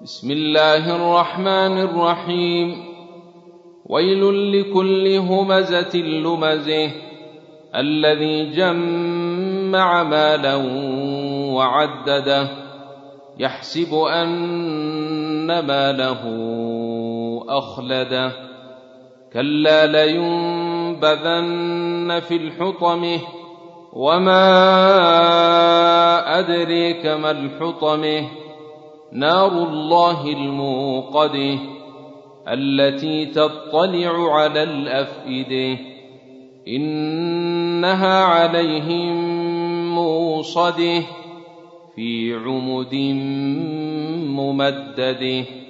بسم الله الرحمن الرحيم. ويل لكل همزة لمزه الذي جمع مالا وعدده يحسب أن ماله أخلده كلا لينبذن في الحطمة وما أدريك ما الحطمة نار الله الموقدة التي تطلع على الأفئدة إنها عليهم موصدة في عمد ممدده.